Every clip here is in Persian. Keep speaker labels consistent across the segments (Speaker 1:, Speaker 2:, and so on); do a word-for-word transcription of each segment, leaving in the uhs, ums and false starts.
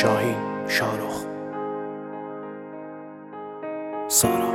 Speaker 1: شاهین، شارخ، سارا.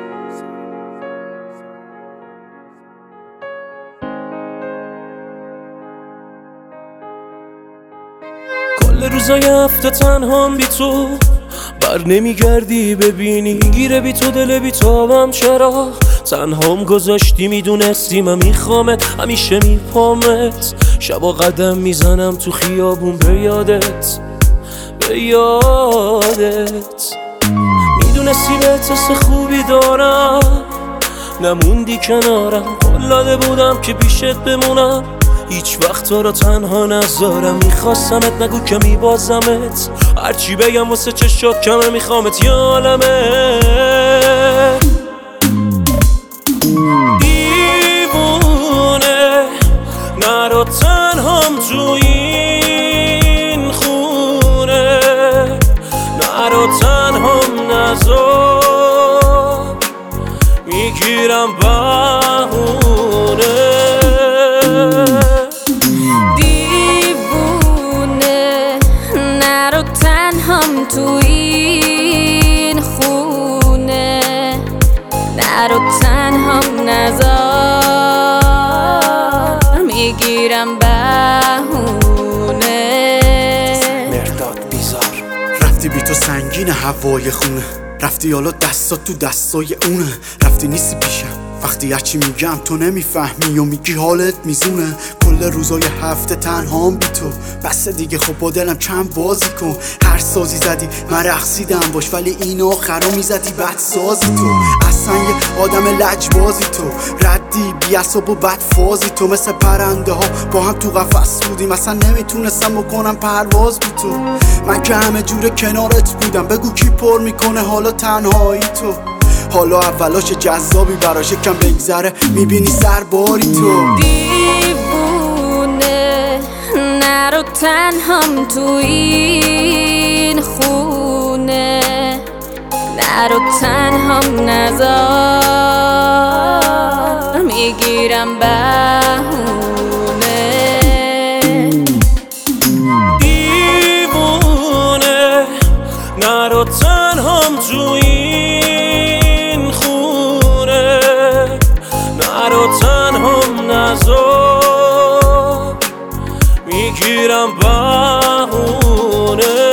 Speaker 1: کل روزای هفته تنهام بی تو، بر نمیگردی ببینی گیره بی تو دل بی تابم. چرا تنهام گذاشتی؟ میدونستی من میخوامت، همیشه میپامت. شبا قدم میزنم تو خیابون به یادت، به یادت. میدونستی به حس خوبی دارم، نموندی کنارم. قول داده بودم که پیشت بمونم، هیچ وقت تو رو تنها نذارم. میخواستمت نگو که میبازمت، هرچی بگم واسه چشات کمه. میخوامت یه عالمه دیوونه، نرو تنهام تو این خونه، نرو تنهام نذار، میگیرم بهونه.
Speaker 2: تو این خونه نرو تنهام نذار، میگیرم بهونه.
Speaker 1: مرداد بیزار.
Speaker 3: رفتی بی تو سنگین هوای خونه، رفتی حالا دستات تو دستای اونه. رفتی نیستی پیشم وقتی هرچی میگم تو نمیفهمی و میگی حالت میزونه. کل روزای هفته تنهام بی تو، بس دیگه خب با دلم چند بازی کن. هر سازی زدی من رقصیدم باش، ولی این آخرا میزدی بد سازی تو. اصلا یه آدم لجبازی تو، ردی بی عصب و بد فازی تو. مثل پرنده ها با هم تو قفس بودیم، اصلا نمیتونستم بکنم پرواز بی تو. من که همه جور کنارت بودم، بگو کی پر میکنه حالا تنهایی تو. حالا اولاش جذابی براش کم بگذره، میبینی سرباری تو.
Speaker 2: دیوونه نرو تنهام تو این خونه، نرو تنهام نذار، میگیرم بهونه.
Speaker 1: دیوونه نرو تنهام تو این خونه، نرو تنهام نذار، میگیرم بهونه.